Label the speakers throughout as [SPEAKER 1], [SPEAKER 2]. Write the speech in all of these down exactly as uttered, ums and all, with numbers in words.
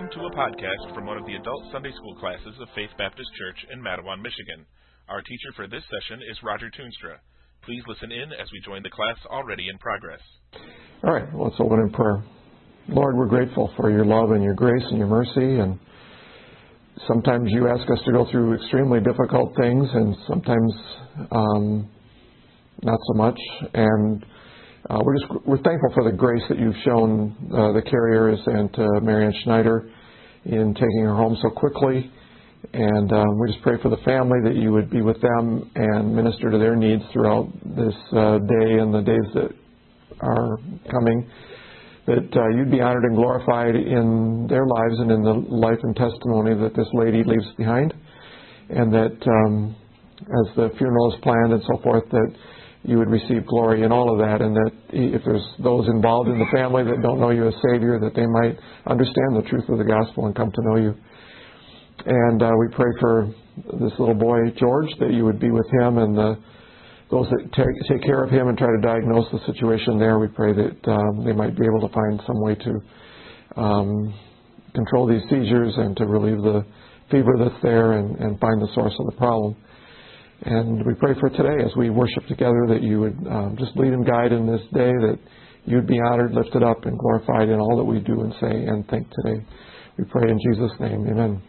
[SPEAKER 1] Listen to a podcast from one of the adult Sunday school classes of Faith Baptist Church in Mattawan, Michigan. Our teacher for this session is Roger Toonstra. Please listen in as we join the class already in progress.
[SPEAKER 2] All right, let's open in prayer. Lord, we're grateful for your love and your grace and your mercy, and sometimes you ask us to go through extremely difficult things, and sometimes um, not so much. And uh, we're just we're thankful for the grace that you've shown uh, the Carriers and to Marianne Schneider in taking her home so quickly. And um, we just pray for the family that you would be with them and minister to their needs throughout this uh, day and the days that are coming. That uh, you'd be honored and glorified in their lives and in the life and testimony that this lady leaves behind. And that um, as the funeral is planned and so forth, that you would receive glory in all of that. And that if there's those involved in the family that don't know you as Savior, that they might understand the truth of the gospel and come to know you. And uh, we pray for this little boy, George, that you would be with him and the those that take, take care of him and try to diagnose the situation there. We pray that um, they might be able to find some way to um, control these seizures and to relieve the fever that's there and, and find the source of the problem. And we pray for today as we worship together that you would um, just lead and guide in this day, that you'd be honored, lifted up, and glorified in all that we do and say and think today. We pray in Jesus' name. Amen.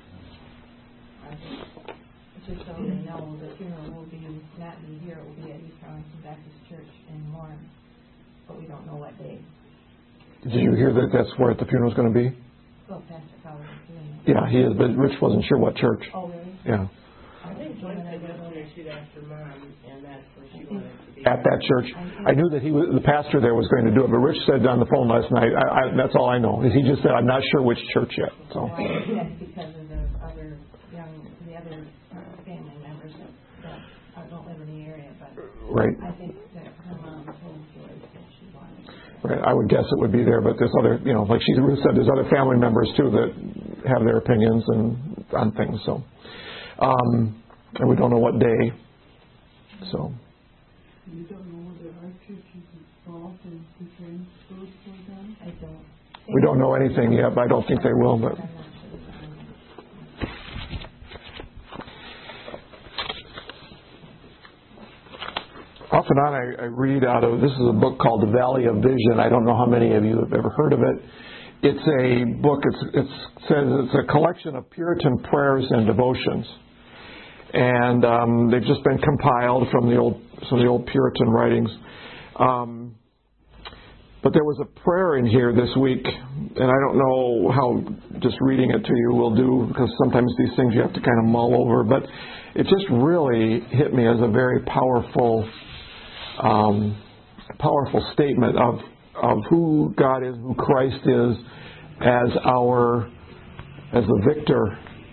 [SPEAKER 3] Just so they know, the funeral will be not in here, it will be at East Arlington Baptist Church in Lawrence, but we don't know what day.
[SPEAKER 2] Did you hear that that's where the funeral's going to be?
[SPEAKER 3] Well, Pastor Fowler is doing it.
[SPEAKER 2] Yeah, he is, but Rich wasn't sure what church.
[SPEAKER 3] Oh, really?
[SPEAKER 2] Yeah.
[SPEAKER 3] I think
[SPEAKER 4] One
[SPEAKER 3] when I
[SPEAKER 4] thing
[SPEAKER 3] go
[SPEAKER 4] was when she'd asked her mom, and that's where she wanted to be.
[SPEAKER 2] At that church. I knew that he was, the pastor there was going to do it, but Rich said on the phone last night, I, I, that's all I know, is he just said, I'm not sure which church yet. So.
[SPEAKER 3] Well, I think that's because of the other young, the other family members that, that uh, don't live in the area, but
[SPEAKER 2] right.
[SPEAKER 3] I think that her mom told Joyce that she wanted to.
[SPEAKER 2] Right. I would guess it would be there, but there's other, you know, like she Ruth said, there's other family members too that have their opinions and on things. So, um, and we don't know what day. So.
[SPEAKER 5] You don't know whether our church is involved in preparing food for them?
[SPEAKER 3] I don't.
[SPEAKER 2] We don't know anything yet, but I don't think they will. But. Off and on, I, I read out of, this is a book called The Valley of Vision. I don't know how many of you have ever heard of it. It's a book, it's, it's says it's a collection of Puritan prayers and devotions. And um, they've just been compiled from the old, some of the old Puritan writings. Um, but there was a prayer in here this week, and I don't know how just reading it to you will do, because sometimes these things you have to kind of mull over. But it just really hit me as a very powerful Um, powerful statement of of who God is, who Christ is, as our as the victor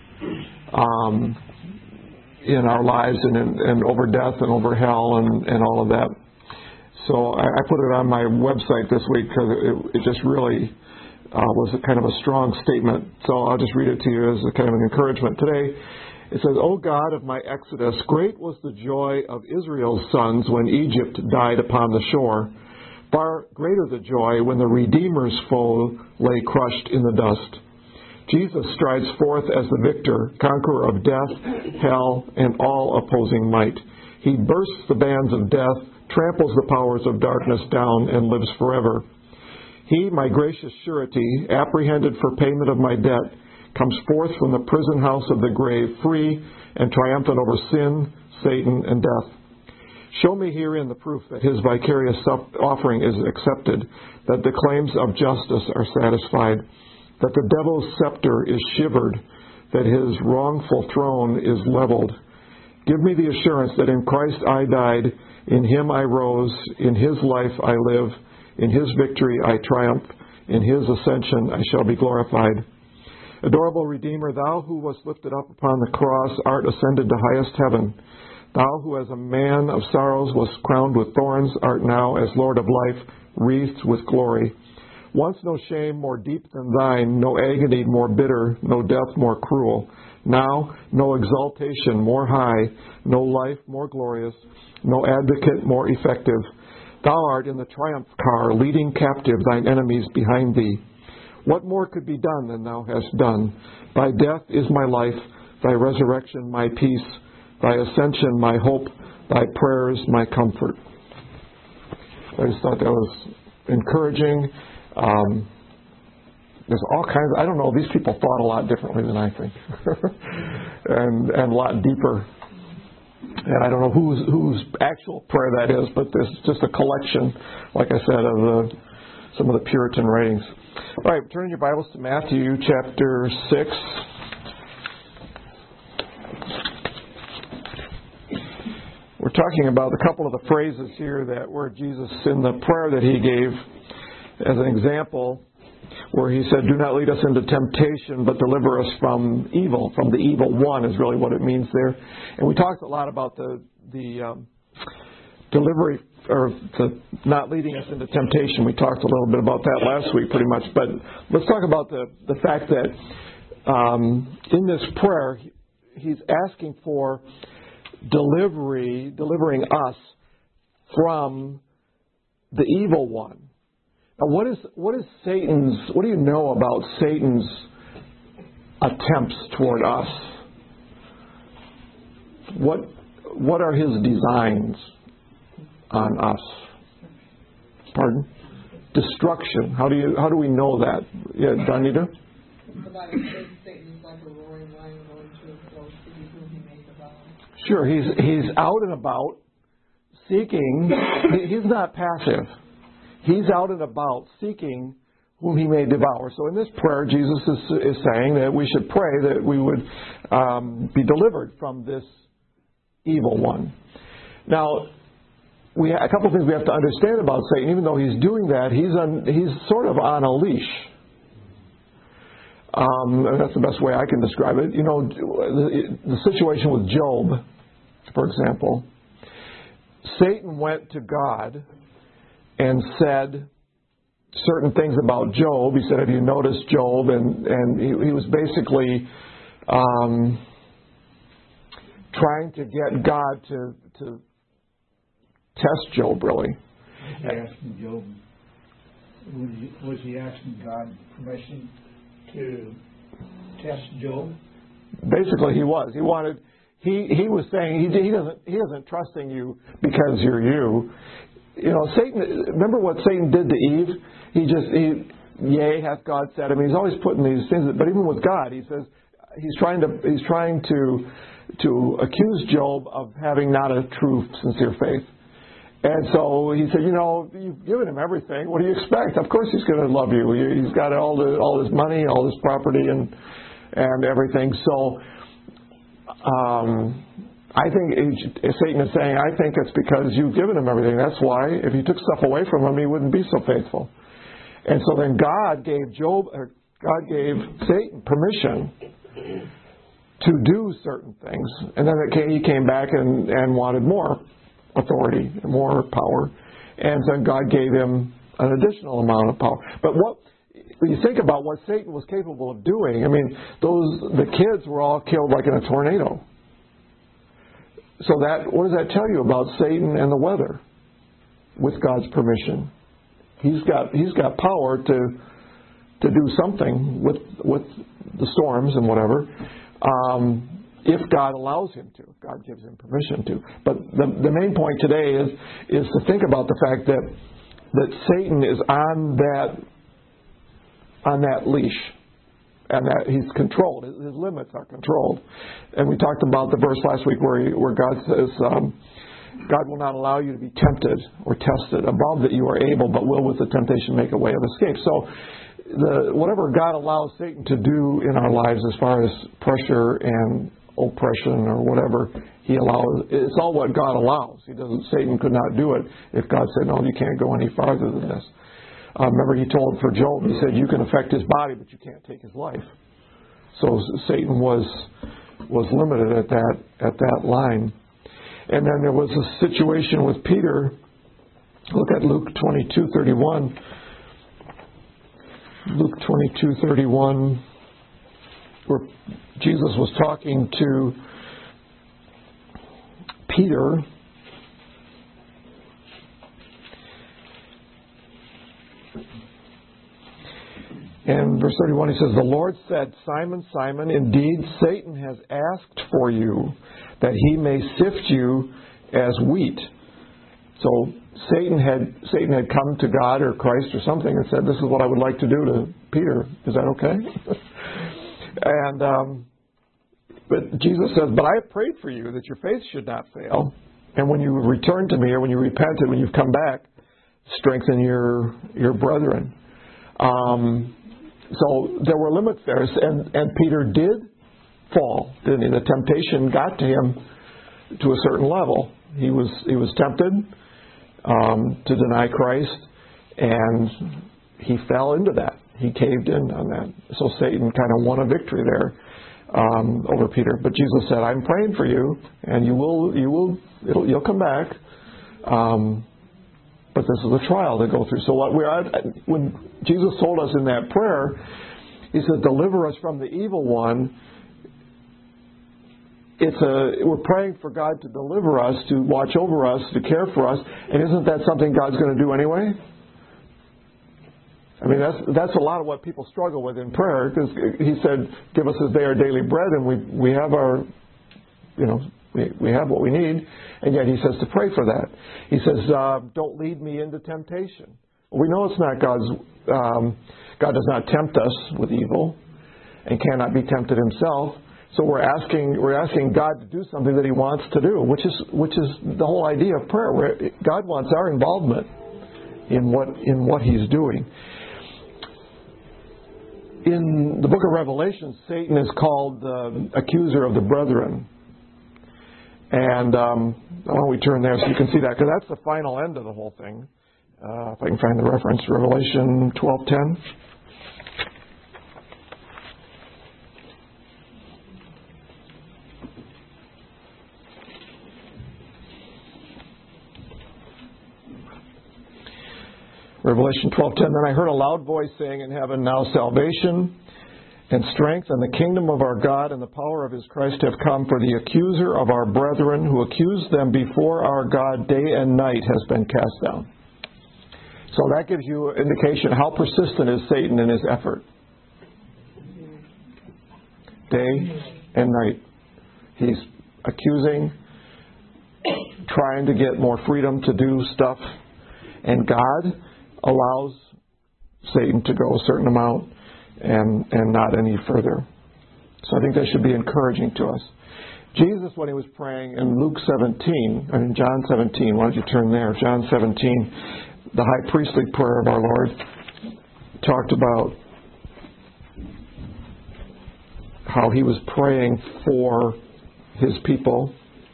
[SPEAKER 2] um, in our lives and, in, and over death and over hell and, and all of that. So I, I put it on my website this week because it, it just really uh, was a kind of a strong statement. So I'll just read it to you as a kind of an encouragement today. It says, O God of my exodus, great was the joy of Israel's sons when Egypt died upon the shore. Far greater the joy when the Redeemer's foe lay crushed in the dust. Jesus strides forth as the victor, conqueror of death, hell, and all opposing might. He bursts the bands of death, tramples the powers of darkness down, and lives forever. He, my gracious surety, apprehended for payment of my debt, comes forth from the prison house of the grave, free and triumphant over sin, Satan, and death. Show me herein the proof that his vicarious offering is accepted, that the claims of justice are satisfied, that the devil's scepter is shivered, that his wrongful throne is leveled. Give me the assurance that in Christ I died, in him I rose, in his life I live, in his victory I triumph, in his ascension I shall be glorified. Adorable Redeemer, thou who wast lifted up upon the cross art ascended to highest heaven. Thou who as a man of sorrows wast crowned with thorns art now as Lord of life wreathed with glory. Once no shame more deep than thine, no agony more bitter, no death more cruel. Now no exaltation more high, no life more glorious, no advocate more effective. Thou art in the triumph car, leading captive thine enemies behind thee. What more could be done than thou hast done? Thy death is my life, thy resurrection my peace, thy ascension my hope, thy prayers my comfort. I just thought that was encouraging. Um, there's all kinds of, I don't know, these people thought a lot differently than I think. and, and a lot deeper. And I don't know whose whose actual prayer that is, but there's just a collection, like I said, of the, some of the Puritan writings. All right, turn your Bibles to Matthew chapter six. We're talking about a couple of the phrases here that were Jesus in the prayer that he gave as an example, where he said, do not lead us into temptation, but deliver us from evil. From the evil one is really what it means there. And we talked a lot about the the um, delivery, or the not leading us into temptation. We talked a little bit about that last week pretty much. But let's talk about the, the fact that um, in this prayer, he's asking for delivery, delivering us from the evil one. Now, what is what is Satan's? What do you know about Satan's attempts toward us? What what are his designs on us? Pardon? Destruction. How do you how do we know that? Yeah, Donita?
[SPEAKER 5] The Bible says Satan is like a roaring lion going to and fro, seeking whom he may devour.
[SPEAKER 2] Sure, he's he's out and about seeking. He's not passive. He's out and about seeking whom he may devour. So in this prayer, Jesus is, is saying that we should pray that we would um, be delivered from this evil one. Now, we a couple of things we have to understand about Satan. Even though he's doing that, he's on, he's sort of on a leash. Um, that's the best way I can describe it. You know, the, the situation with Job, for example, Satan went to God and said certain things about Job. He said, have you noticed Job? And, and he, he was basically um, trying to get God to, to test Job, really.
[SPEAKER 6] Was he asking Job, was he, was he asking God permission to test Job?
[SPEAKER 2] Basically, he was. He wanted. He he was saying he he doesn't he isn't trusting you because you're you. You know, Satan. Remember what Satan did to Eve? He just he yea hath God said. I mean, he's always putting these things. But even with God, he says he's trying to he's trying to to accuse Job of having not a true, sincere faith. And so he said, you know, you've given him everything. What do you expect? Of course he's going to love you. He's got all the all his money, all his property, and and everything. So um, I think Satan is saying, I think it's because you've given him everything. That's why if you took stuff away from him, he wouldn't be so faithful. And so then God gave Job, or God gave Satan permission to do certain things. And then it came, he came back and, and wanted more authority, more power. And then God gave him an additional amount of power. But what when you think about what Satan was capable of doing, I mean, those the kids were all killed like in a tornado. So that what does that tell you about Satan and the weather? With God's permission, he's got he's got power to to do something with with the storms and whatever, um, if God allows him to, if God gives him permission to. But the the main point today is is to think about the fact that that Satan is on that on that leash, and that he's controlled. His, his limits are controlled. And we talked about the verse last week where he, where God says, um, God will not allow you to be tempted or tested above that you are able, but will with the temptation make a way of escape. So the, whatever God allows Satan to do in our lives as far as pressure and oppression or whatever he allows, it's all what God allows. He doesn't. Satan could not do it if God said, no, you can't go any farther than this. Uh, remember he told for Job, he said, you can affect his body, but you can't take his life. So Satan was was limited at that at that line. And then there was a situation with Peter. Look at Luke twenty-two thirty-one. Luke twenty-two thirty-one, where Jesus was talking to Peter. And thirty-one, he says, the Lord said, Simon, Simon, indeed Satan has asked for you that he may sift you as wheat. So Satan had Satan had come to God or Christ or something and said, this is what I would like to do to Peter. Is that okay? and um, But Jesus says, but I have prayed for you that your faith should not fail. And when you return to me, or when you repented, when you've come back, strengthen your your brethren. Um, so there were limits there. And, and Peter did fall, didn't he? The temptation got to him to a certain level. He was he was tempted um, to deny Christ, and he fell into that. He caved in on that. So Satan kind of won a victory there um, over Peter. But Jesus said, "I'm praying for you, and you will you will it'll, you'll come back." Um, but this is a trial to go through. So what we are, when Jesus told us in that prayer, He said, "Deliver us from the evil one." It's a we're praying for God to deliver us, to watch over us, to care for us, and isn't that something God's going to do anyway? I mean, that's that's a lot of what people struggle with in prayer, because He said, "Give us this day our daily bread," and we we have our, you know, we we have what we need, and yet He says to pray for that. He says, uh, "Don't lead me into temptation." Well, we know it's not God's. Um, God does not tempt us with evil, and cannot be tempted Himself. So we're asking we're asking God to do something that He wants to do, which is which is the whole idea of prayer. Where God wants our involvement in what in what He's doing. In the book of Revelation, Satan is called the accuser of the brethren. And um, why don't we turn there so you can see that, because that's the final end of the whole thing. Uh, if I can find the reference, Revelation twelve ten. Revelation twelve ten. Then I heard a loud voice saying in heaven, "Now salvation and strength and the kingdom of our God and the power of His Christ have come, for the accuser of our brethren who accused them before our God day and night has been cast down." So that gives you an indication how persistent is Satan in his effort. Day and night. He's accusing, trying to get more freedom to do stuff, and God allows Satan to go a certain amount and, and not any further. So I think that should be encouraging to us. Jesus, when He was praying in Luke seventeen, I mean John seventeen, why don't you turn there? John seventeen, the high priestly prayer of our Lord, talked about how He was praying for His people.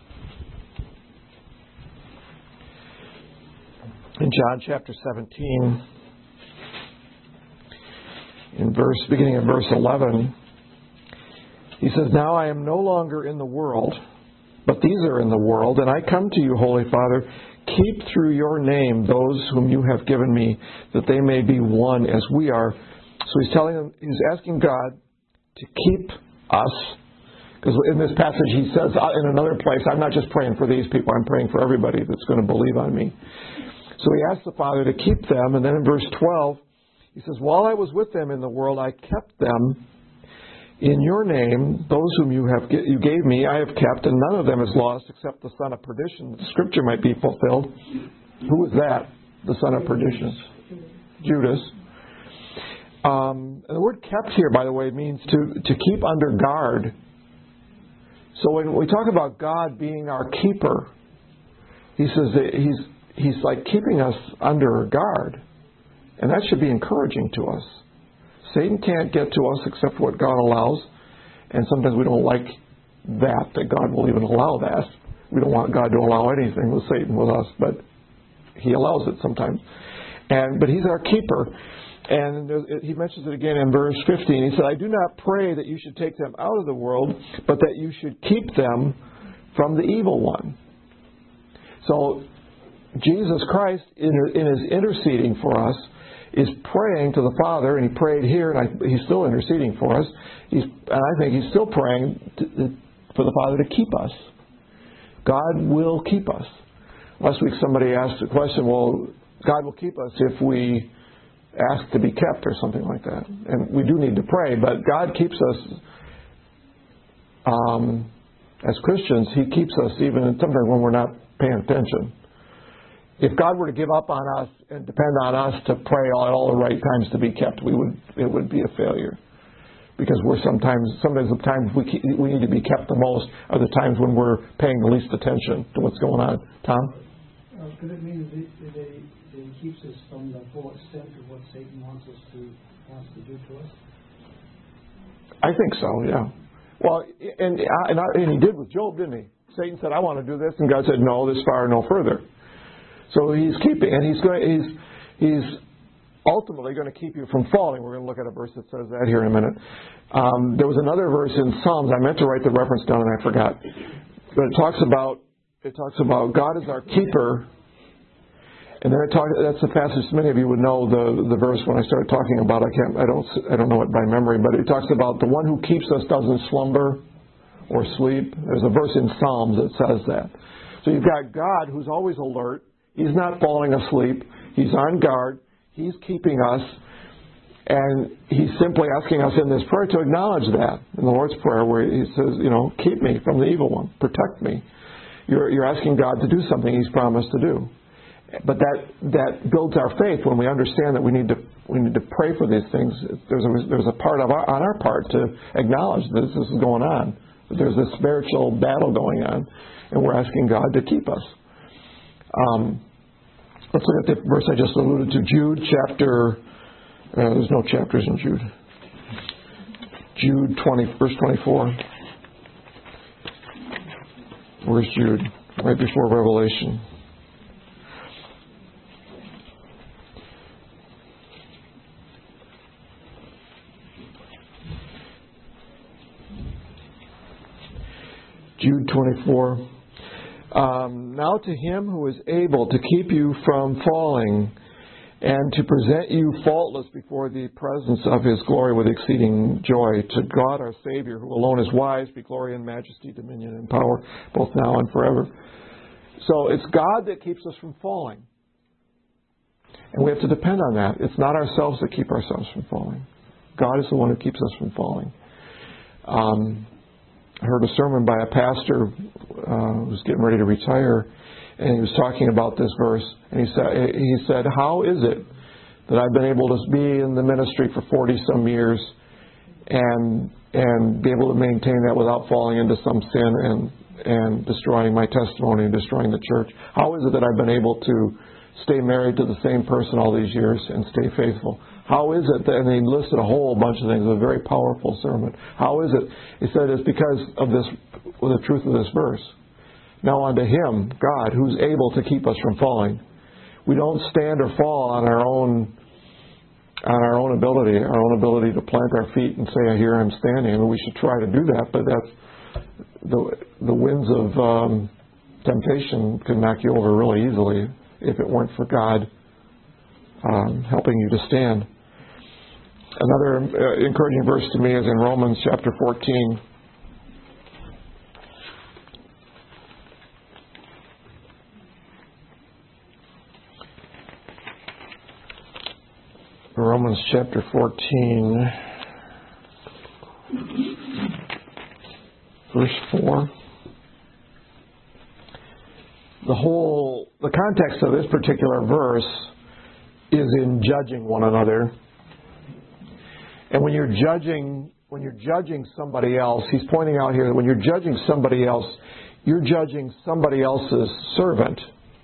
[SPEAKER 2] In John chapter seventeen, in verse beginning of verse eleven, He says, "Now I am no longer in the world, but these are in the world, and I come to you, Holy Father, keep through your name those whom you have given me, that they may be one as we are." So He's telling them, He's asking God to keep us. Because in this passage He says in another place, I'm not just praying for these people, I'm praying for everybody that's going to believe on me. So He asks the Father to keep them, and then in verse twelve, He says, "While I was with them in the world, I kept them in your name. Those whom you have you gave me, I have kept, and none of them is lost except the son of perdition, that the Scripture might be fulfilled." Who was that? The son of perdition. Judas. Um, and the word "kept" here, by the way, means to, to keep under guard. So when we talk about God being our keeper, He says that He's He's like keeping us under guard. And that should be encouraging to us. Satan can't get to us except what God allows. And sometimes we don't like that, that God will even allow that. We don't want God to allow anything with Satan with us, but He allows it sometimes. And But He's our keeper. And He mentions it again in verse fifteen. He said, "I do not pray that you should take them out of the world, but that you should keep them from the evil one." So Jesus Christ, in His interceding for us, is praying to the Father, and He prayed here, and I, He's still interceding for us. He's, and I think He's still praying to, for the Father to keep us. God will keep us. Last week somebody asked the question, well, God will keep us if we ask to be kept or something like that. And we do need to pray, but God keeps us, um, as Christians, He keeps us even sometimes when we're not paying attention. If God were to give up on us and depend on us to pray at all the right times to be kept, we would it would be a failure. Because we're sometimes, sometimes the times we keep, we need to be kept the most are the times when we're paying the least attention to what's going on. Tom?
[SPEAKER 6] Uh, could it mean that, they, that, he, that He keeps us from the full extent of what Satan wants us to wants to do to us?
[SPEAKER 2] I think so. Yeah. Well, and and, I, and He did with Job, didn't He? Satan said, "I want to do this," and God said, "No, this far, no further." So He's keeping, and He's going. He's He's. ultimately going to keep you from falling. We're going to look at a verse that says that here in a minute. Um, there was another verse in Psalms. I meant to write the reference down and I forgot. But it talks about it talks about God is our keeper. And then it talks. That's the passage many of you would know the the verse when I started talking about. I can't. I don't. I don't know it by memory. But it talks about the one who keeps us doesn't slumber or sleep. There's a verse in Psalms that says that. So you've got God who's always alert. He's not falling asleep. He's on guard. He's keeping us, and He's simply asking us in this prayer to acknowledge that. In the Lord's Prayer where He says, you know, keep me from the evil one. Protect me. You're, you're asking God to do something He's promised to do. But that that builds our faith when we understand that we need to we need to pray for these things. There's a, there's a part of our, on our part to acknowledge this, this is going on. There's this spiritual battle going on, and we're asking God to keep us. Um, Let's look at the verse I just alluded to, Jude chapter, uh, there's no chapters in Jude. Jude twenty, verse twenty-four. Where's Jude? Right before Revelation. Jude twenty-four. Um, now to Him who is able to keep you from falling and to present you faultless before the presence of His glory with exceeding joy, to God our Savior, who alone is wise, be glory and majesty, dominion and power, both now and forever. So it's God that keeps us from falling. And we have to depend on that. It's not ourselves that keep ourselves from falling. God is the one who keeps us from falling. Um... I heard a sermon by a pastor uh, who was getting ready to retire, and he was talking about this verse. And he said, "He said, how is it that I've been able to be in the ministry for forty some years, and and be able to maintain that without falling into some sin and and destroying my testimony and destroying the church? How is it that I've been able to stay married to the same person all these years and stay faithful? How is it that," and he listed a whole bunch of things, a very powerful sermon. How is it? He said it's because of this, well, the truth of this verse. Now unto Him, God, who's able to keep us from falling. We don't stand or fall on our own on our own ability, our own ability to plant our feet and say, "Here I'm standing." I mean, we should try to do that, but that's the the winds of um, temptation can knock you over really easily if it weren't for God um, helping you to stand. Another uh, encouraging verse to me is in Romans chapter fourteen. Romans chapter fourteen, verse four. The whole, the context of this particular verse is in judging one another. And when you're judging, when you're judging somebody else, he's pointing out here that when you're judging somebody else, you're judging somebody else's servant.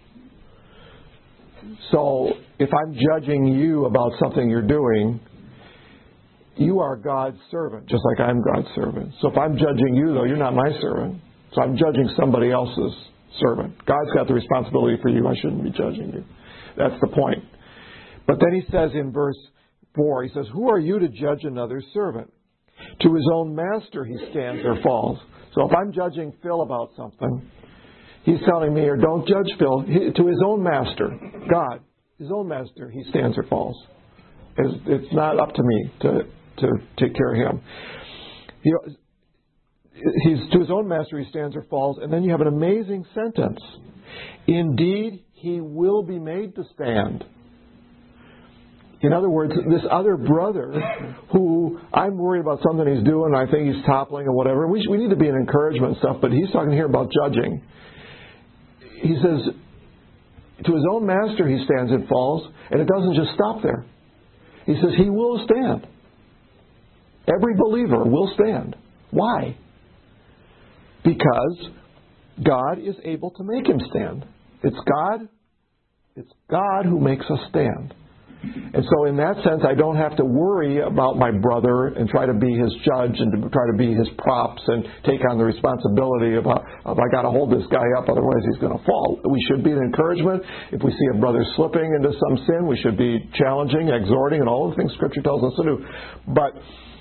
[SPEAKER 2] So if I'm judging you about something you're doing, you are God's servant, just like I'm God's servant. So if I'm judging you, though, you're not my servant. So I'm judging somebody else's servant. God's got the responsibility for you. I shouldn't be judging you. That's the point. But then he says in verse four, he says, "Who are you to judge another's servant? To his own master he stands or falls." So if I'm judging Phil about something, he's telling me, or don't judge Phil, he, to his own master, God, his own master, he stands or falls. It's, it's not up to me to, to take care of him. He, he's to his own master he stands or falls. And then you have an amazing sentence. "Indeed, he will be made to stand. In other words, this other brother who I'm worried about something he's doing, I think he's toppling or whatever. We, we need to be an encouragement and stuff, but he's talking here about judging. He says, to his own master he stands and falls, and it doesn't just stop there. He says he will stand. Every believer will stand. Why? Because God is able to make him stand. It's God, it's God who makes us stand. And so in that sense, I don't have to worry about my brother and try to be his judge and to try to be his props and take on the responsibility of, uh, of I got to hold this guy up, otherwise he's going to fall. We should be an encouragement. If we see a brother slipping into some sin, we should be challenging, exhorting, and all the things Scripture tells us to do. But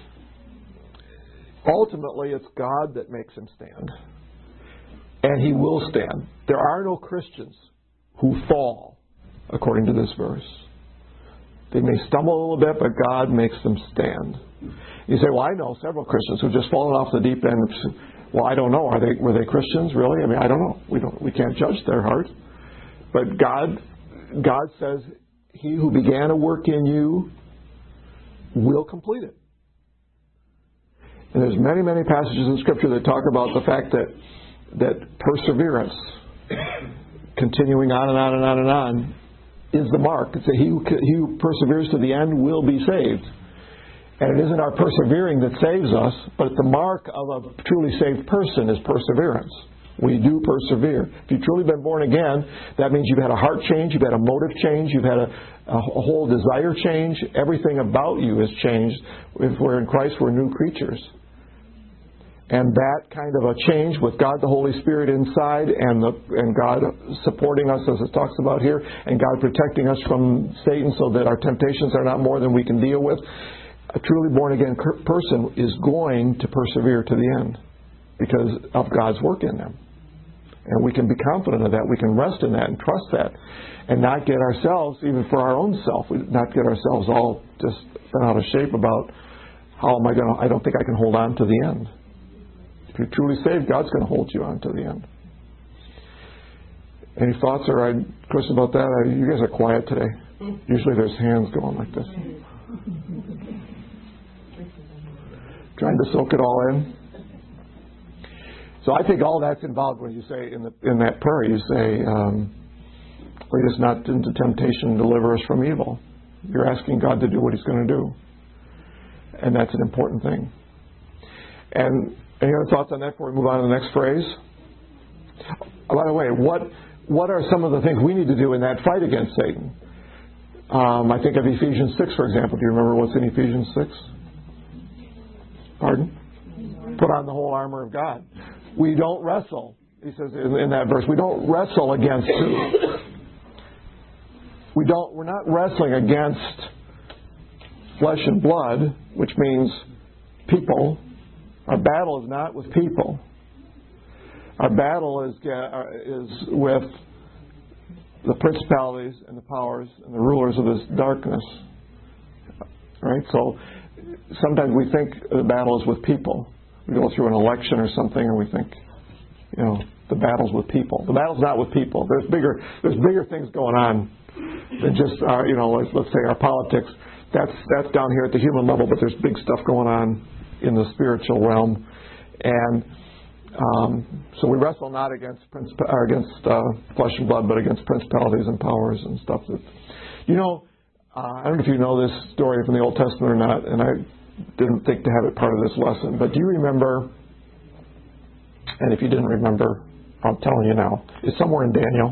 [SPEAKER 2] ultimately, it's God that makes him stand. And he will stand. There are no Christians who fall, according to this verse. They may stumble a little bit, but God makes them stand. You say, well, I know several Christians who've just fallen off the deep end. Well, I don't know. Are they were they Christians, really? I mean, I don't know. We don't we can't judge their heart. But God God says, he who began a work in you will complete it. And there's many, many passages in Scripture that talk about the fact that that perseverance, continuing on and on and on and on, is the mark. It's a, he, who, he who perseveres to the end will be saved. And it isn't our persevering that saves us, but the mark of a truly saved person is perseverance. We do persevere. If you've truly been born again, that means you've had a heart change, you've had a motive change, you've had a, a whole desire change. Everything about you has changed. If we're in Christ, we're new creatures. And that kind of a change with God the Holy Spirit inside and the, and God supporting us, as it talks about here, and God protecting us from Satan so that our temptations are not more than we can deal with, a truly born-again person is going to persevere to the end because of God's work in them. And we can be confident of that. We can rest in that and trust that and not get ourselves, even for our own self, not get ourselves all just bent out of shape about how am I going to, I don't think I can hold on to the end. If you're truly saved, God's going to hold you on to the end. Any thoughts or questions about that? You guys are quiet today. Usually there's hands going like this. Trying to soak it all in. So I think all that's involved when you say in the in that prayer, you say, um, lead us not into temptation, deliver us from evil. You're asking God to do what he's going to do. And that's an important thing. And any other thoughts on that before we move on to the next phrase? Oh, by the way, what what are some of the things we need to do in that fight against Satan? Um, I think of Ephesians six, for example. Do you remember what's in Ephesians six? Pardon? Put on the whole armor of God. We don't wrestle. He says in, in that verse, we don't wrestle against who? We don't. We're not wrestling against flesh and blood, which means people. Our battle is not with people. Our battle is is with the principalities and the powers and the rulers of this darkness. Right? So sometimes we think the battle is with people. We go through an election or something and we think, you know, the battle's with people. The battle's not with people. There's bigger there's bigger things going on than just our, you know, let's, let's say our politics. That's that's down here at the human level, but there's big stuff going on in the spiritual realm, and um, so we wrestle not against princip- or against uh, flesh and blood, but against principalities and powers and stuff. That, you know, uh, I don't know if you know this story from the Old Testament or not, and I didn't think to have it part of this lesson. But do you remember? And if you didn't remember, I'm telling you now. It's somewhere in Daniel.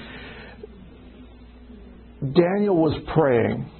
[SPEAKER 2] Daniel was praying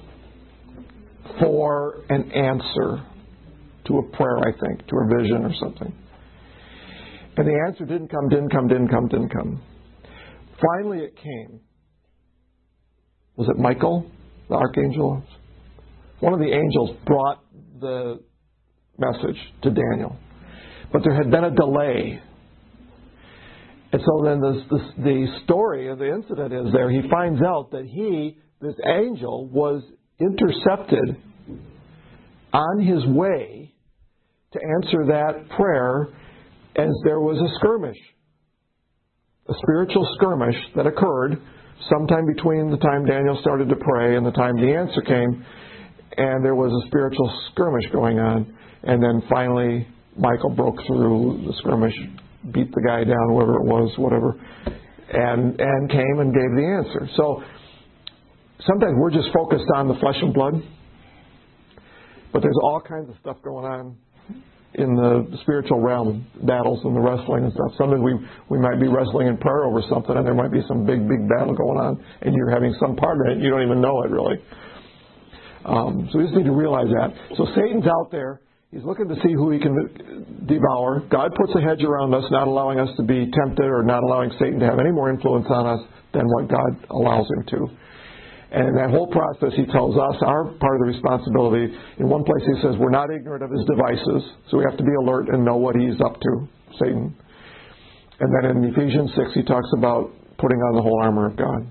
[SPEAKER 2] for an answer to a prayer, I think, to a vision or something. And the answer didn't come, didn't come, didn't come, didn't come. Finally it came. Was it Michael, the archangel? One of the angels brought the message to Daniel. But there had been a delay. And so then the, the, the story of the incident is there. He finds out that he, this angel, was intercepted on his way to answer that prayer as there was a skirmish. a spiritual skirmish that occurred sometime between the time Daniel started to pray and the time the answer came, and there was a spiritual skirmish going on, and then finally Michael broke through the skirmish, beat the guy down, whoever it was, whatever, and and came and gave the answer. So sometimes we're just focused on the flesh and blood, but there's all kinds of stuff going on in the spiritual realm, battles and the wrestling and stuff. Sometimes we, we might be wrestling in prayer over something, and there might be some big, big battle going on, and you're having some part in it, and you don't even know it, really. Um, so we just need to realize that. So Satan's out there. He's looking to see who he can devour. God puts a hedge around us, not allowing us to be tempted or not allowing Satan to have any more influence on us than what God allows him to. And in that whole process, he tells us our part of the responsibility. In one place he says we're not ignorant of his devices, so we have to be alert and know what he's up to, Satan. And then in Ephesians six he talks about putting on the whole armor of God.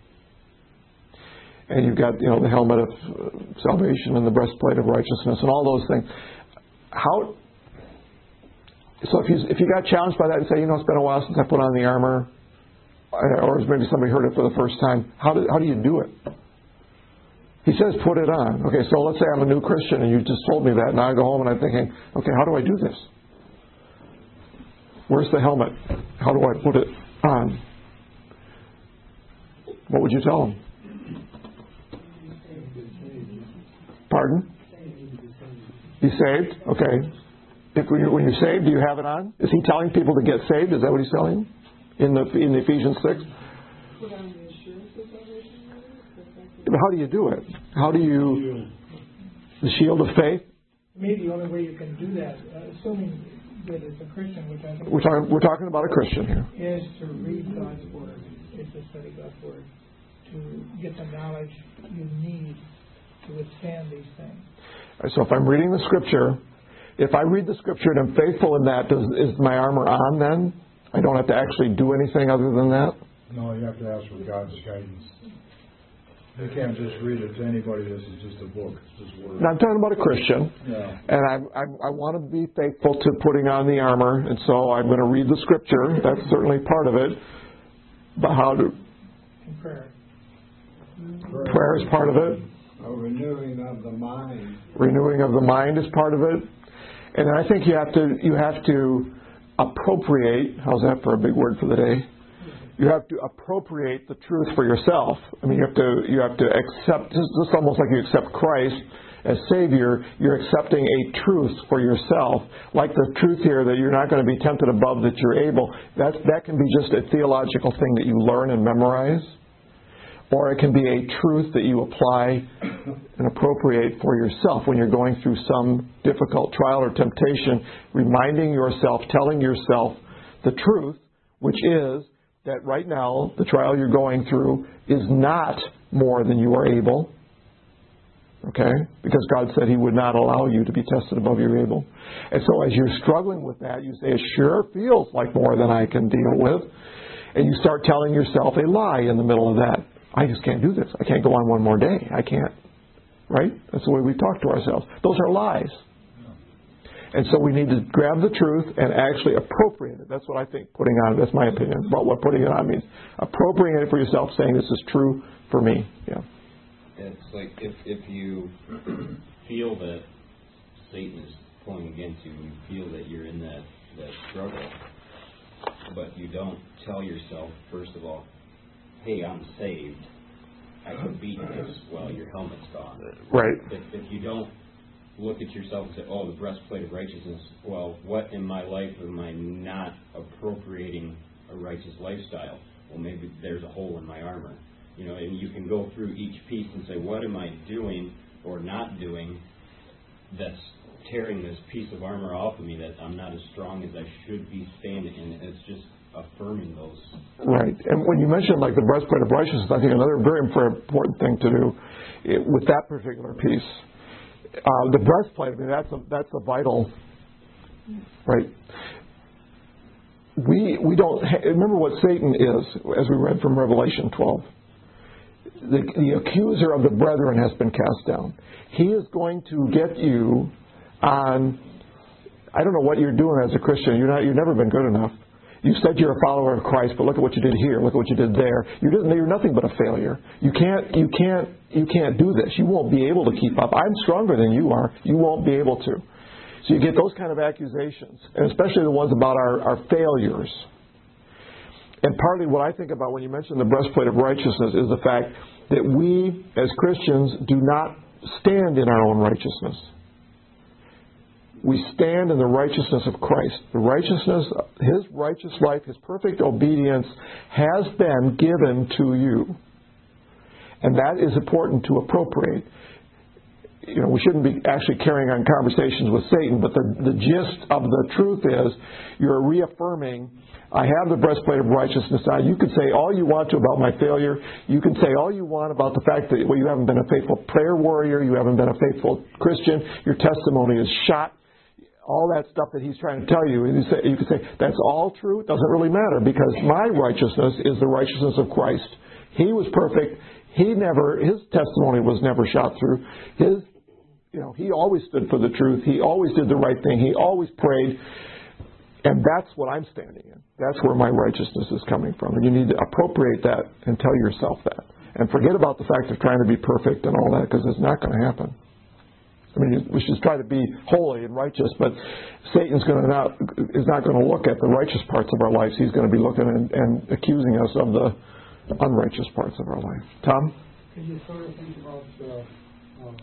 [SPEAKER 2] And you've got, you know, the helmet of salvation and the breastplate of righteousness and all those things. How? So if you if you got challenged by that and say, you know, it's been a while since I put on the armor, or maybe somebody heard it for the first time, how do how do you do it? He says put it on. Okay, so let's say I'm a new Christian and you just told me that, and I go home and I'm thinking, okay, how do I do this? Where's the helmet? How do I put it on? What would you tell him? Pardon? Be saved? Okay. If when you're, when you're saved, do you have it on? Is he telling people to get saved? Is that what he's telling in the in Ephesians six? But how do you do it? How do you the shield of faith?
[SPEAKER 5] Maybe the only way you can do that, uh, assuming that it's a Christian, which I think
[SPEAKER 2] we're talking we're talking about a Christian here,
[SPEAKER 5] is to read God's word, is to study God's word, to get the knowledge you need to withstand these things.
[SPEAKER 2] So if I'm reading the Scripture, if I read the Scripture and I'm faithful in that, does, is my armor on then? I don't have to actually do anything other than that?
[SPEAKER 6] No, you have to ask for God's guidance. You can't just read it to anybody. This is just a book. It's just word.
[SPEAKER 2] Now, I'm talking about a Christian,
[SPEAKER 6] yeah.
[SPEAKER 2] and I, I, I want to be faithful to putting on the armor, and so I'm going to read the Scripture. That's certainly part of it. But how do...
[SPEAKER 5] And prayer.
[SPEAKER 2] Prayer is part of it.
[SPEAKER 7] A renewing of the mind.
[SPEAKER 2] Renewing of the mind is part of it. And I think you have to you have to appropriate, how's that for a big word for the day? You have to appropriate the truth for yourself. I mean, you have to you have to accept, this is almost like you accept Christ as Savior. You're accepting a truth for yourself, like the truth here that you're not going to be tempted above that you're able. That that can be just a theological thing that you learn and memorize. Or it can be a truth that you apply and appropriate for yourself when you're going through some difficult trial or temptation, reminding yourself, telling yourself the truth, which is that right now the trial you're going through is not more than you are able. Okay? Because God said He would not allow you to be tested above your able. And so as you're struggling with that, you say, it sure feels like more than I can deal with. And you start telling yourself a lie in the middle of that. I just can't do this. I can't go on one more day. I can't. Right? That's the way we talk to ourselves. Those are lies. And so we need to grab the truth and actually appropriate it. That's what I think putting on, that's my opinion about what putting it on means. Appropriating it for yourself, saying this is true for me. Yeah.
[SPEAKER 8] It's like if, if you feel that Satan is pulling against you, and you feel that you're in that, that struggle, but you don't tell yourself, first of all, hey, I'm saved, I can beat this, well, your helmet's gone.
[SPEAKER 2] Right.
[SPEAKER 8] If, if you don't look at yourself and say, oh, the breastplate of righteousness, well, what in my life am I not appropriating a righteous lifestyle? Well, maybe there's a hole in my armor. You know, and you can go through each piece and say, what am I doing or not doing that's tearing this piece of armor off of me that I'm not as strong as I should be standing in? It's just affirming those.
[SPEAKER 2] Right. And when you mentioned like the breastplate of righteousness, I think another very important thing to do with that particular piece, uh, the breastplate, I mean, that's a, that's a vital, right? We we don't ha- remember what Satan is, as we read from Revelation twelve. The, the accuser of the brethren has been cast down. He is going to get you on, I don't know what you're doing as a Christian. You're not. You've never been good enough. You said you're a follower of Christ, but look at what you did here. Look at what you did there. You didn't. You're nothing but a failure. You can't. You can't. You can't do this. You won't be able to keep up. I'm stronger than you are. You won't be able to. So you get those kind of accusations, and especially the ones about our, our failures. And partly what I think about when you mention the breastplate of righteousness is the fact that we, as Christians, do not stand in our own righteousness. We stand in the righteousness of Christ. The righteousness, His righteous life, His perfect obedience has been given to you. And that is important to appropriate. You know, we shouldn't be actually carrying on conversations with Satan, but the, the gist of the truth is you're reaffirming, I have the breastplate of righteousness. Now, you can say all you want to about my failure. You can say all you want about the fact that, well, you haven't been a faithful prayer warrior. You haven't been a faithful Christian. Your testimony is shot. All that stuff that he's trying to tell you. And you, say, you can say, that's all true. It doesn't really matter because my righteousness is the righteousness of Christ. He was perfect. He never, his testimony was never shot through. His, you know, he always stood for the truth. He always did the right thing. He always prayed. And that's what I'm standing in. That's where my righteousness is coming from. And you need to appropriate that and tell yourself that. And forget about the fact of trying to be perfect and all that, because it's not going to happen. I mean, we should try to be holy and righteous, but Satan's going to not is not going to look at the righteous parts of our lives. He's going to be looking and, and accusing us of the unrighteous parts of our life. Tom?
[SPEAKER 6] Can you sort of think about uh, um,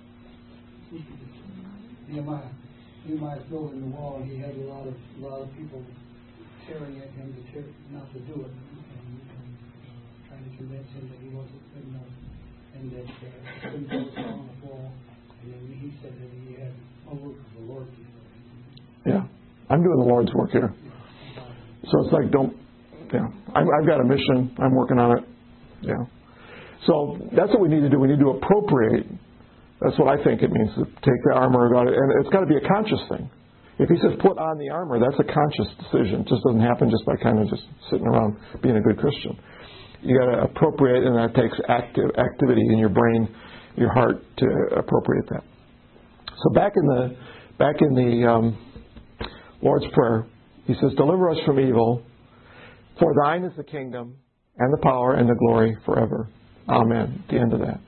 [SPEAKER 6] Nehemiah? Nehemiah building the wall, and he had a lot of a lot of people tearing at him to tear, not to do it, and, and uh, trying to convince him that he wasn't good enough, and that uh, he couldn't build a strong enough wall. And then he said that he had a work of the Lord to do.
[SPEAKER 2] Yeah, I'm doing the Lord's work here. So it's like, don't, yeah, I'm, I've got a mission. I'm working on it. Yeah. So that's what we need to do. We need to appropriate. That's what I think it means to take the armor of God. And it's got to be a conscious thing. If he says put on the armor, that's a conscious decision. It just doesn't happen just by kind of just sitting around being a good Christian. You got to appropriate, and that takes active activity in your brain, your heart, to appropriate that. So back in the back in the um, Lord's Prayer, he says, "Deliver us from evil, for thine is the kingdom and the power and the glory forever. Amen." At the end of that.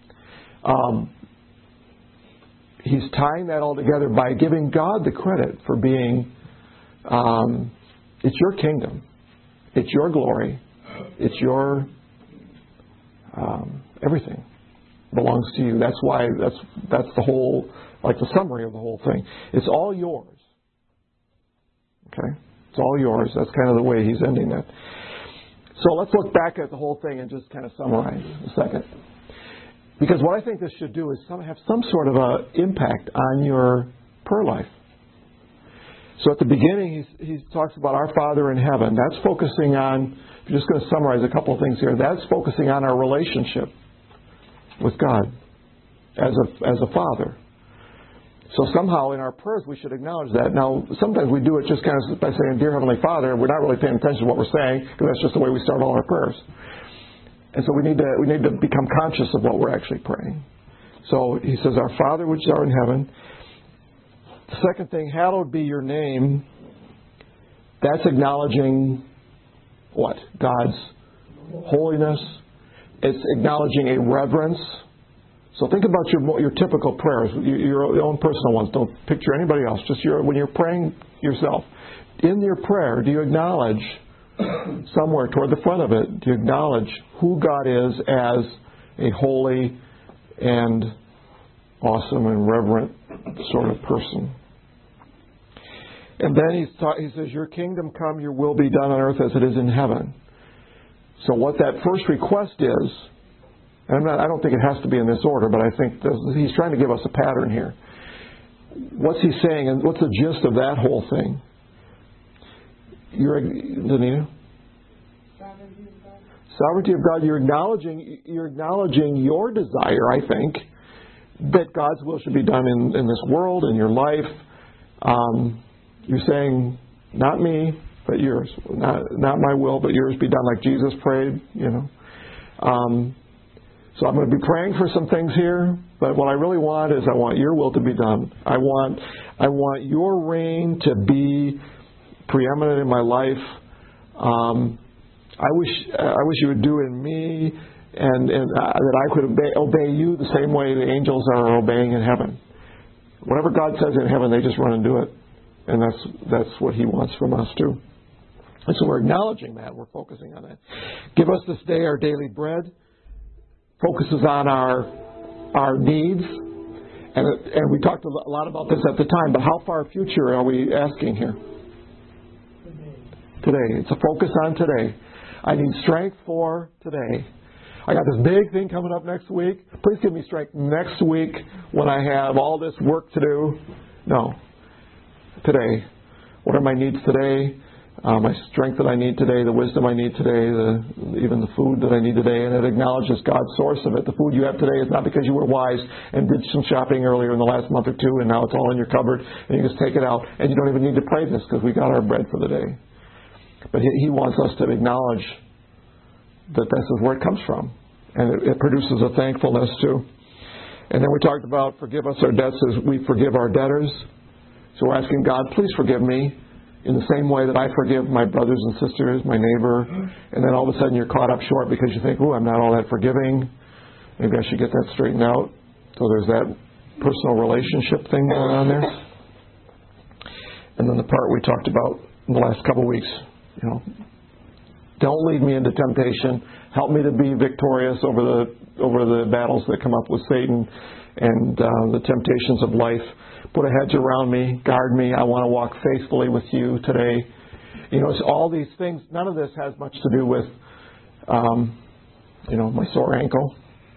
[SPEAKER 2] Um, he's tying that all together by giving God the credit for being, um, it's your kingdom, it's your glory, it's your um, everything belongs to you. That's why that's that's the whole, like the summary of the whole thing. It's all yours. Okay, it's all yours. That's kind of the way he's ending that. So let's look back at the whole thing and just kind of summarize a second. Because what I think this should do is some, have some sort of a impact on your prayer life. So at the beginning, he's, he talks about our Father in heaven. That's focusing on, I'm just going to summarize a couple of things here. That's focusing on our relationship with God as a, as a Father. So somehow in our prayers we should acknowledge that. Now, sometimes we do it just kind of by saying, "Dear Heavenly Father," we're not really paying attention to what we're saying, because that's just the way we start all our prayers. And so we need to we need to become conscious of what we're actually praying. So he says, "Our Father which art in heaven." The second thing, hallowed be your name. That's acknowledging what? God's holiness. It's acknowledging a reverence. So think about your your typical prayers, your own personal ones. Don't picture anybody else. Just your when you're praying yourself. In your prayer, do you acknowledge somewhere toward the front of it, do you acknowledge who God is as a holy and awesome and reverent sort of person? And then he's taught, he says, "Your kingdom come, your will be done on earth as it is in heaven." So what that first request is, and I'm not, I don't think it has to be in this order, but I think this, he's trying to give us a pattern here. What's he saying, and what's the gist of that whole thing? You're, Danita?
[SPEAKER 4] Sovereignty of God.
[SPEAKER 2] Sovereignty of God. You're acknowledging, you're acknowledging your desire, I think, that God's will should be done in, in this world, in your life. Um, you're saying, not me, but yours. Not, not my will, but yours be done, like Jesus prayed, you know. Um, so I'm going to be praying for some things here, but what I really want is I want your will to be done. I want, I want your reign to be preeminent in my life. Um, I wish I wish you would do in me, and, and uh, that I could obey, obey you the same way the angels are obeying in heaven. Whatever God says in heaven, they just run and do it, and that's that's what He wants from us too. And so we're acknowledging that. We're focusing on that. Give us this day our daily bread. Focuses on our our needs, and and we talked a lot about this at the time. But how far future are we asking here? Today. It's a focus on today. I need strength for today. I got this big thing coming up next week. Please give me strength next week when I have all this work to do. No. Today. What are my needs today? Uh, my strength that I need today, the wisdom I need today, the, even the food that I need today, and it acknowledges God's source of it. The food you have today is not because you were wise and did some shopping earlier in the last month or two, and now it's all in your cupboard, and you just take it out, and you don't even need to pray this because we got our bread for the day. But He, he wants us to acknowledge that this is where it comes from, and it, it produces a thankfulness too. And then we talked about forgive us our debts as we forgive our debtors. So we're asking God, please forgive me in the same way that I forgive my brothers and sisters, my neighbor, and then all of a sudden you're caught up short because you think, oh, I'm not all that forgiving. Maybe I should get that straightened out. So there's that personal relationship thing going on there. And then the part we talked about in the last couple of weeks, you know, don't lead me into temptation. Help me to be victorious over the over the battles that come up with Satan and uh, the temptations of life. Put a hedge around me, guard me. I want to walk faithfully with you today. You know, it's all these things. None of this has much to do with, um, you know, my sore ankle.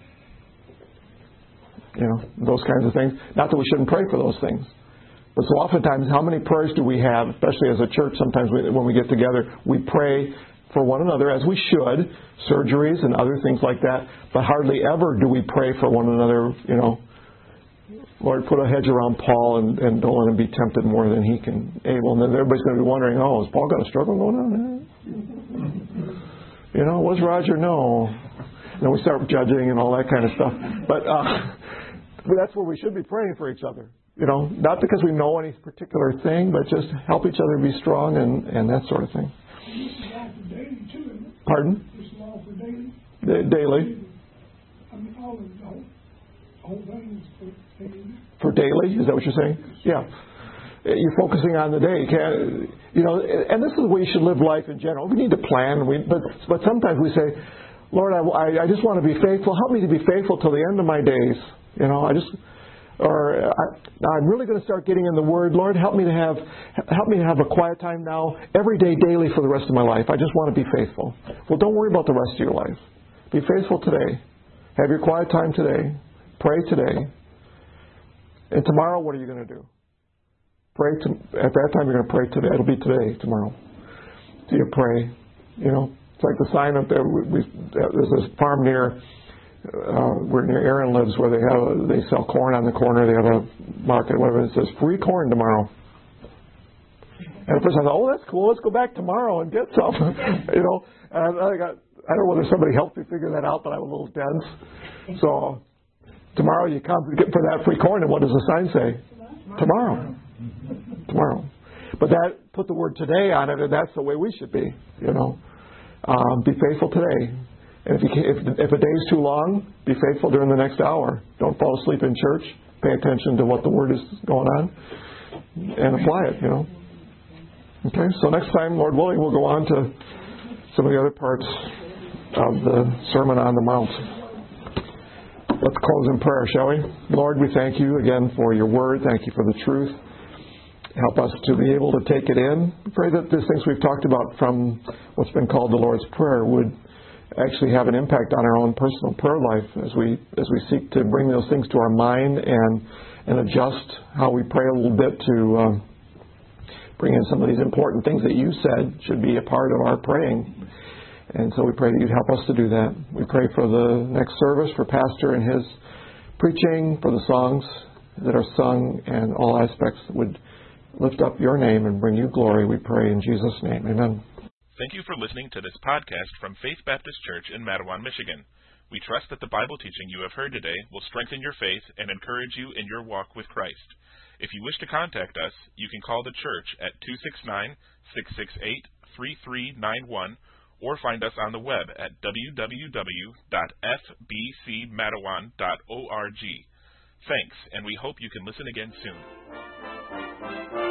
[SPEAKER 2] You know, those kinds of things. Not that we shouldn't pray for those things. But so oftentimes, how many prayers do we have, especially as a church, sometimes we, when we get together, we pray for one another, as we should, surgeries and other things like that, but hardly ever do we pray for one another, you know, Lord, put a hedge around Paul and, and don't let him be tempted more than he can able. And then everybody's going to be wondering, oh, has Paul got a struggle going on there? You know, was Roger? No. And then we start judging and all that kind of stuff. But, uh, but that's where we should be praying for each other. You know, not because we know any particular thing, but just help each other be strong and, and that sort of thing. Pardon?
[SPEAKER 5] It's law for daily.
[SPEAKER 2] Da- daily.
[SPEAKER 5] I mean, all of the whole thing is for daily.
[SPEAKER 2] For daily? Is that what you're saying? Yeah. You're focusing on the day. Can't, you know, and this is the way you should live life in general. We need to plan, we, but but sometimes we say, Lord, I, I just want to be faithful. Help me to be faithful till the end of my days. You know, I just... Or I, I'm really going to start getting in the Word. Lord, help me to have help me to have a quiet time now, every day, daily for the rest of my life. I just want to be faithful. Well, don't worry about the rest of your life. Be faithful today. Have your quiet time today. Pray today. And tomorrow, what are you going to do? Pray to, at that time. You're going to pray today. It'll be today, tomorrow. Do you pray? You know, it's like the sign up there. We, we, there's this farm near. Uh, where near Aaron lives, where they have they sell corn on the corner. They have a market, whatever. It says free corn tomorrow. And at first I thought, oh, that's cool. Let's go back tomorrow and get some. you know, and I got I don't know whether somebody helped me figure that out, but I was a little dense. So tomorrow you come to get for that free corn, and what does the sign say? Tomorrow. Tomorrow. But that put the word today on it, and that's the way we should be. You know, um, be faithful today. And if, you can, if, if a day is too long, be faithful during the next hour. Don't fall asleep in church. Pay attention to what the Word is going on and apply it, you know. Okay, so next time, Lord willing, we'll go on to some of the other parts of the Sermon on the Mount. Let's close in prayer, shall we? Lord, we thank you again for your Word. Thank you for the truth. Help us to be able to take it in. We pray that these things we've talked about from what's been called the Lord's Prayer would actually have an impact on our own personal prayer life as we as we seek to bring those things to our mind and and adjust how we pray a little bit to um, bring in some of these important things that you said should be a part of our praying. And so we pray that you'd help us to do that. We pray for the next service, for Pastor and his preaching, for the songs that are sung, and all aspects that would lift up your name and bring you glory. We pray in Jesus' name. Amen.
[SPEAKER 1] Thank you for listening to this podcast from Faith Baptist Church in Matawan, Michigan. We trust that the Bible teaching you have heard today will strengthen your faith and encourage you in your walk with Christ. If you wish to contact us, you can call the church at two six nine, six six eight, three three nine one or find us on the web at w w w dot f b c matawan dot org. Thanks, and we hope you can listen again soon.